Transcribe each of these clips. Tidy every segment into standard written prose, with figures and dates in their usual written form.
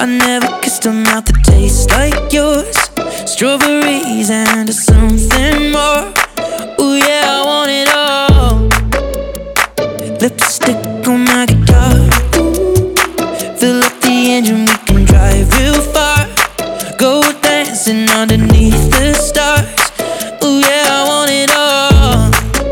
I never kissed a mouth that tastes like yours. Strawberries and something more. Ooh yeah, I want it all. Lipstick on my guitar. Fill up the engine, we can drive real far. Go dancing underneath the stars. Ooh yeah, I want it all.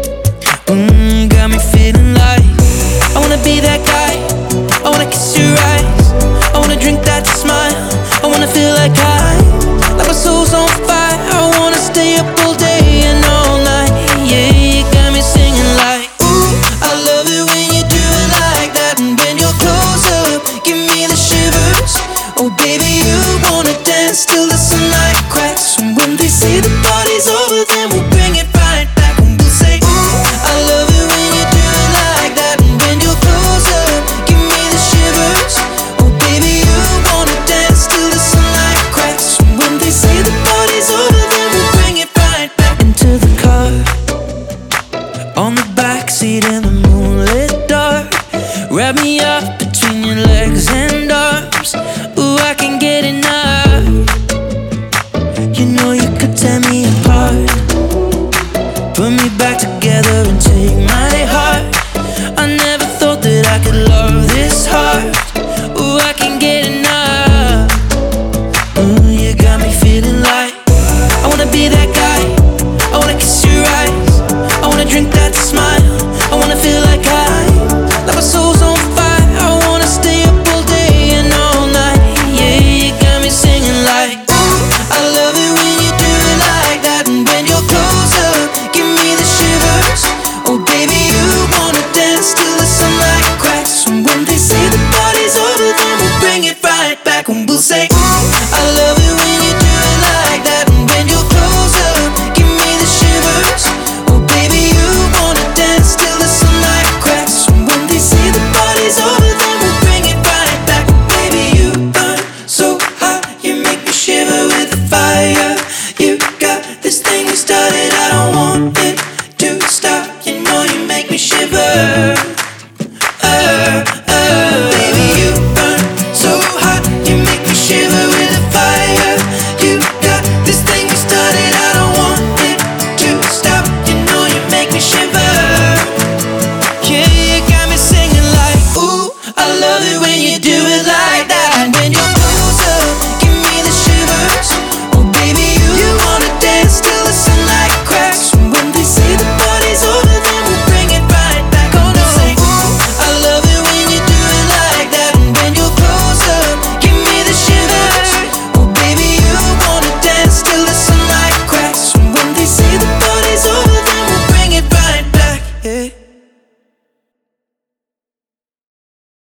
Got me feeling like I wanna be that guy. I wanna kiss your eyes. I wanna drink that smile. I wanna feel like like my soul's on fire. I wanna stay up all day and all night. Yeah, you got me singing like, ooh, I love it when you do it like that. And when you're close up, give me the shivers. Oh baby, you wanna dance till the sunlight cracks. And when they say the party's over, then we'll bring it right back. And we'll say, ooh, I love it when you do it like that. And when you're close up, give me the shivers. Oh baby, you wanna dance till the sunlight cracks. And when they say the party's over, then we'll bring it right back. Into the car, on the backseat in the moonlit dark. Wrap me up between your legs and arms. Ooh, I can't get enough. You know you could tear me apart, put me back together and take my heart. I never thought that I could love this hard. Ooh, I can't get enough. Ooh, you got me feeling like I wanna be that guy. I wanna kiss your eyes. I wanna drink that smile. I wanna feel like like my soul's on fire. I wanna stay up all day and all night. Yeah, you got me singing like, ooh, I love it when you do it like that. And when you're close up, give me the shivers. Oh baby, you wanna dance till the sunlight cracks. And when they say the party's over, then we'll bring it right back. And we'll say, ooh,